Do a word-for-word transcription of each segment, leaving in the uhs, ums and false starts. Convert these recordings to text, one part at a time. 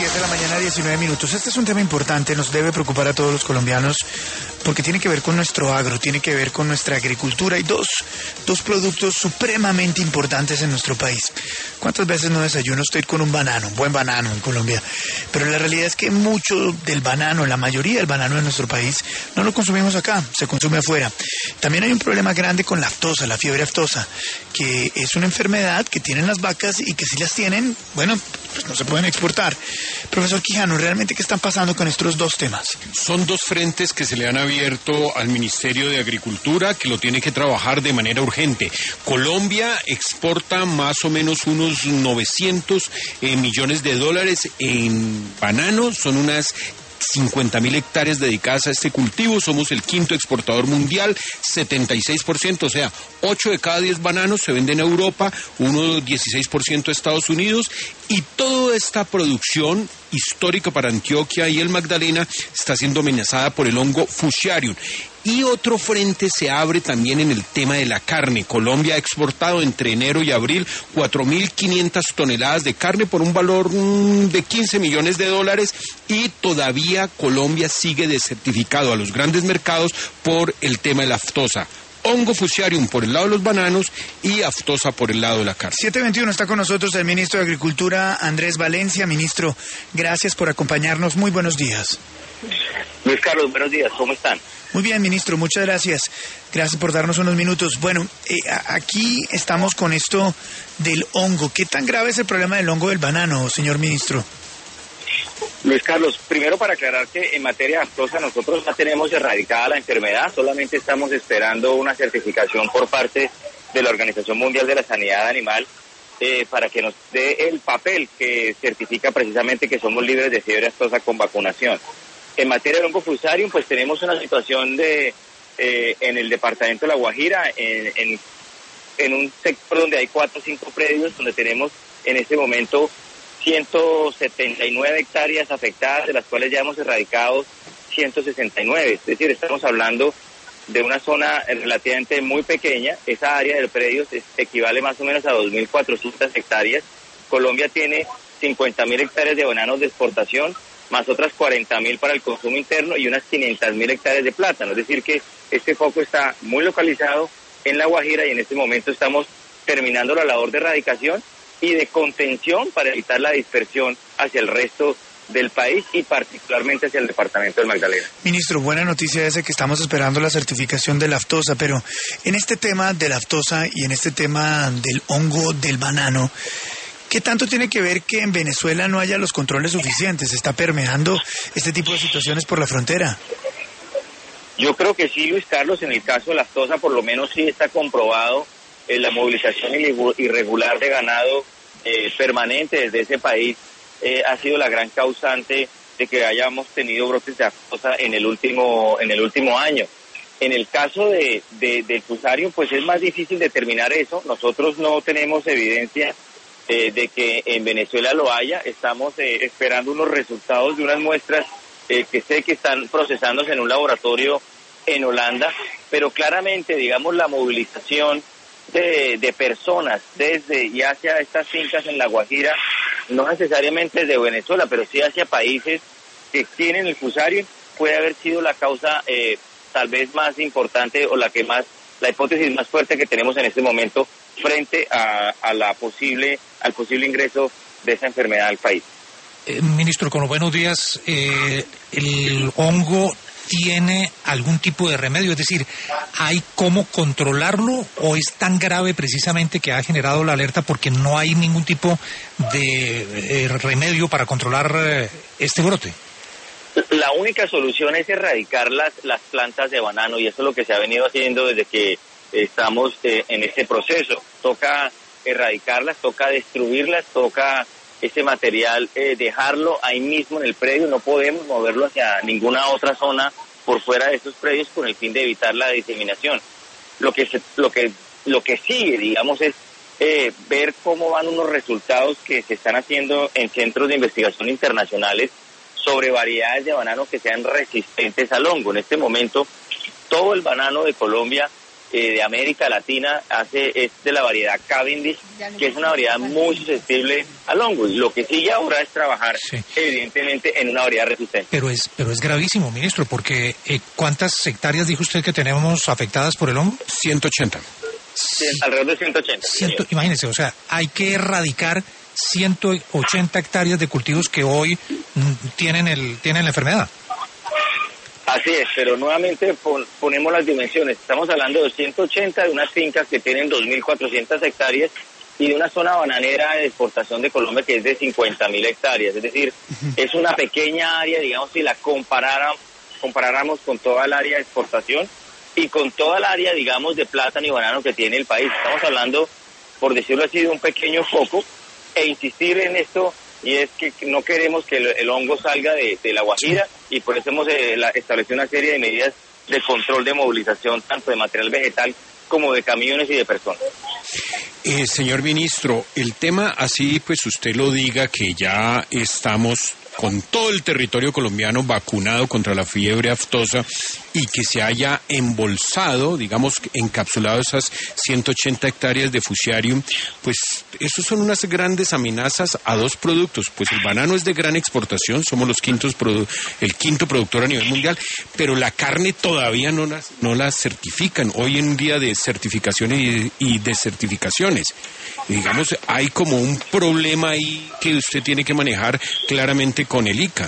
diez de la mañana, diecinueve minutos. Este es un tema importante, nos debe preocupar a todos los colombianos porque tiene que ver con nuestro agro, tiene que ver con nuestra agricultura. Hay dos, dos productos supremamente importantes en nuestro país. ¿Cuántas veces no desayuno usted con un banano, un buen banano en Colombia? Pero la realidad es que mucho del banano, la mayoría del banano en nuestro país, no lo consumimos acá, se consume afuera. También hay un problema grande con la aftosa, la fiebre aftosa, que es una enfermedad que tienen las vacas y que si las tienen, bueno, pues no se pueden exportar. Profesor Quijano, ¿realmente qué están pasando con estos dos temas? Son dos frentes que se le han abierto al Ministerio de Agricultura, que lo tiene que trabajar de manera urgente. Colombia exporta más o menos unos novecientos eh, millones de dólares en bananos, son unas cincuenta mil hectáreas dedicadas a este cultivo, somos el quinto exportador mundial, setenta y seis por ciento, o sea, ocho de cada diez bananos se venden a Europa, uno dieciséis por ciento a Estados Unidos, y toda esta producción histórica para Antioquia y el Magdalena está siendo amenazada por el hongo Fusarium. Y otro frente se abre también en el tema de la carne. Colombia ha exportado entre enero y abril cuatro mil quinientas toneladas de carne por un valor mm, de quince millones de dólares y todavía Colombia sigue desertificado a los grandes mercados por el tema de la aftosa. Hongo Fusarium por el lado de los bananos y aftosa por el lado de la carne. siete veintiuno está con nosotros el ministro de Agricultura, Andrés Valencia. Ministro, gracias por acompañarnos. Muy buenos días. Luis Carlos, buenos días. ¿Cómo están? Muy bien, ministro, muchas gracias. Gracias por darnos unos minutos. Bueno, eh, aquí estamos con esto del hongo. ¿Qué tan grave es el problema del hongo del banano, señor ministro? Luis Carlos, primero para aclarar que en materia de aftosa nosotros ya tenemos erradicada la enfermedad, solamente estamos esperando una certificación por parte de la Organización Mundial de la Sanidad Animal eh, para que nos dé el papel que certifica precisamente que somos libres de fiebre aftosa con vacunación. En materia de hongo Fusarium, pues tenemos una situación de eh, en el departamento de La Guajira, en, en, en un sector donde hay cuatro o cinco predios, donde tenemos en este momento ciento setenta y nueve hectáreas afectadas, de las cuales ya hemos erradicado ciento sesenta y nueve. Es decir, estamos hablando de una zona relativamente muy pequeña. Esa área del predio equivale más o menos a dos mil cuatrocientas hectáreas. Colombia tiene cincuenta mil hectáreas de bananos de exportación, más otras cuarenta mil para el consumo interno y unas quinientas mil hectáreas de plátano. Es decir, que este foco está muy localizado en La Guajira y en este momento estamos terminando la labor de erradicación y de contención para evitar la dispersión hacia el resto del país y particularmente hacia el departamento del Magdalena. Ministro, buena noticia esa que estamos esperando la certificación de la aftosa, pero en este tema de la aftosa y en este tema del hongo del banano, ¿qué tanto tiene que ver que en Venezuela no haya los controles suficientes? ¿Se está permeando este tipo de situaciones por la frontera? Yo creo que sí, Luis Carlos, en el caso de la aftosa por lo menos sí está comprobado eh, la movilización irregular de ganado eh, permanente desde ese país eh, ha sido la gran causante de que hayamos tenido brotes de aftosa en el último en el último año. En el caso de, de, del Fusarium, pues es más difícil determinar eso. Nosotros no tenemos evidencia eh, de que en Venezuela lo haya. Estamos eh, esperando unos resultados de unas muestras eh, que sé que están procesándose en un laboratorio en Holanda, pero claramente, digamos, la movilización de, de personas desde y hacia estas fincas en La Guajira, no necesariamente desde Venezuela, pero sí hacia países que tienen el Fusarium, puede haber sido la causa eh, tal vez más importante o la que más, la hipótesis más fuerte que tenemos en este momento frente a, a la posible, al posible ingreso de esa enfermedad al país. Eh, ministro, con los buenos días, eh, ¿el hongo tiene algún tipo de remedio? Es decir, ¿hay cómo controlarlo o es tan grave precisamente que ha generado la alerta porque no hay ningún tipo de eh, remedio para controlar eh, este brote? La única solución es erradicar las, las plantas de banano y eso es lo que se ha venido haciendo desde que estamos eh, en este proceso. Toca erradicarlas, toca destruirlas, toca ese material eh, dejarlo ahí mismo en el predio, no podemos moverlo hacia ninguna otra zona por fuera de estos predios con el fin de evitar la diseminación. Lo que se, lo que lo que sigue, digamos, es eh, ver cómo van unos resultados que se están haciendo en centros de investigación internacionales sobre variedades de banano que sean resistentes al hongo. En este momento, todo el banano de Colombia eh, de América Latina hace es de la variedad Cavendish, que es una variedad muy susceptible al hongo. Y lo que sigue ahora es trabajar, sí, evidentemente, en una variedad resistente. Pero es, pero es gravísimo, ministro, porque eh, ¿cuántas hectáreas dijo usted que tenemos afectadas por el hongo? ciento ochenta. Sí, alrededor de ciento ochenta. Ciento, imagínense, o sea, hay que erradicar ciento ochenta hectáreas de cultivos que hoy mm, tienen el tienen la enfermedad. Así es, pero nuevamente pon, ponemos las dimensiones. Estamos hablando de ciento ochenta de unas fincas que tienen dos mil cuatrocientas hectáreas y de una zona bananera de exportación de Colombia que es de cincuenta mil hectáreas. Es decir, uh-huh. es una pequeña área, digamos, si la comparáramos, comparáramos con toda el área de exportación y con toda el área, digamos, de plátano y banano que tiene el país. Estamos hablando, por decirlo así, de un pequeño foco, e insistir en esto, y es que no queremos que el, el hongo salga de, de la Guajira, y por eso hemos eh, la, establecido una serie de medidas de control de movilización, tanto de material vegetal como de camiones y de personas. Eh, señor ministro, el tema así, pues usted lo diga, que ya estamos con todo el territorio colombiano vacunado contra la fiebre aftosa y que se haya embolsado, digamos, encapsulado esas ciento ochenta hectáreas de Fusarium, pues esos son unas grandes amenazas a dos productos. Pues el banano es de gran exportación, somos los quintos produ- el quinto productor a nivel mundial, pero la carne todavía no la, no la certifican. Hoy en día de certificaciones y, y desertificaciones. Y digamos, hay como un problema ahí que usted tiene que manejar claramente con el I C A.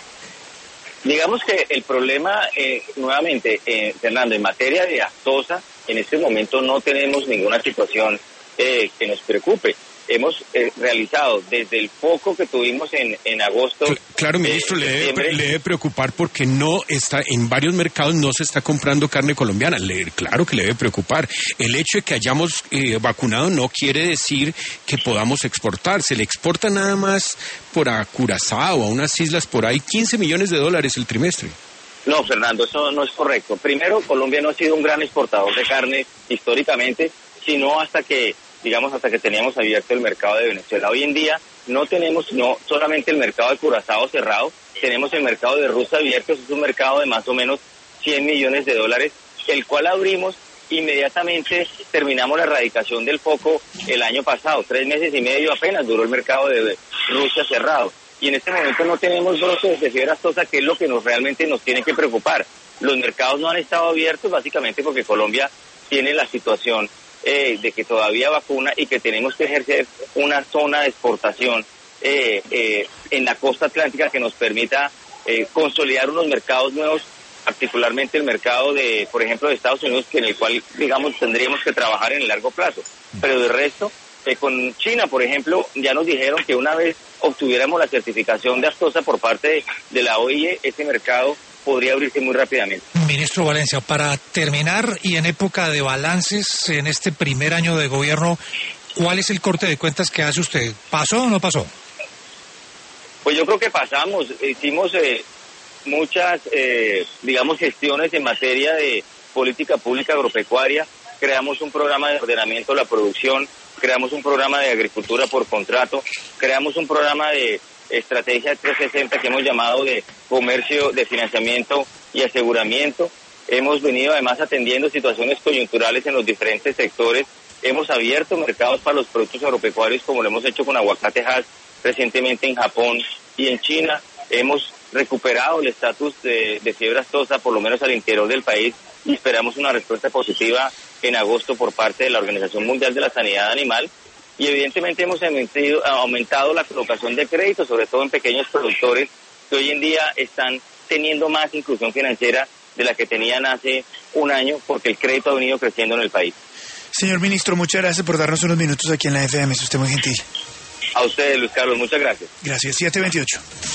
Digamos que el problema, eh, nuevamente, eh, Fernando, en materia de aftosa, en este momento no tenemos ninguna situación eh, que nos preocupe. Hemos eh, realizado desde el foco que tuvimos en, en agosto. Claro, ministro, le debe, le debe preocupar porque no está, en varios mercados no se está comprando carne colombiana. Le, claro que le debe preocupar. El hecho de que hayamos eh, vacunado no quiere decir que podamos exportar. Se le exporta nada más por a Curazao, a unas islas por ahí, quince millones de dólares el trimestre. No, Fernando, eso no es correcto. Primero, Colombia no ha sido un gran exportador de carne históricamente, sino hasta que digamos, hasta que teníamos abierto el mercado de Venezuela. Hoy en día no tenemos no solamente el mercado de Curazao cerrado, tenemos el mercado de Rusia abierto, es un mercado de más o menos cien millones de dólares, el cual abrimos inmediatamente, terminamos la erradicación del foco el año pasado, tres meses y medio apenas duró el mercado de Rusia cerrado. Y en este momento no tenemos brotes de fiebre aftosa, que es lo que nos realmente nos tiene que preocupar. Los mercados no han estado abiertos básicamente porque Colombia tiene la situación Eh, de que todavía vacuna y que tenemos que ejercer una zona de exportación eh, eh, en la costa atlántica que nos permita eh, consolidar unos mercados nuevos, particularmente el mercado de, por ejemplo, de Estados Unidos, que en el cual, digamos, tendríamos que trabajar en el largo plazo. Pero de resto, eh, con China, por ejemplo, ya nos dijeron que una vez obtuviéramos la certificación de aftosa por parte de, de la O I E, ese mercado podría abrirse muy rápidamente. Ministro Valencia, para terminar y en época de balances, en este primer año de gobierno, ¿cuál es el corte de cuentas que hace usted? ¿Pasó o no pasó? Pues yo creo que pasamos, hicimos eh, muchas, eh, digamos, gestiones en materia de política pública agropecuaria, creamos un programa de ordenamiento de la producción, creamos un programa de agricultura por contrato, creamos un programa de estrategia trescientos sesenta que hemos llamado de comercio, de financiamiento y aseguramiento. Hemos venido además atendiendo situaciones coyunturales en los diferentes sectores. Hemos abierto mercados para los productos agropecuarios, como lo hemos hecho con Aguacate Hass recientemente en Japón y en China. Hemos recuperado el estatus de, de fiebre aftosa, por lo menos al interior del país, y esperamos una respuesta positiva en agosto por parte de la Organización Mundial de la Sanidad Animal. Y evidentemente hemos aumentado la colocación de créditos, sobre todo en pequeños productores que hoy en día están teniendo más inclusión financiera de la que tenían hace un año, porque el crédito ha venido creciendo en el país. Señor ministro, muchas gracias por darnos unos minutos aquí en la F M, es usted muy gentil. A ustedes, Luis Carlos, muchas gracias. Gracias, siete veintiocho.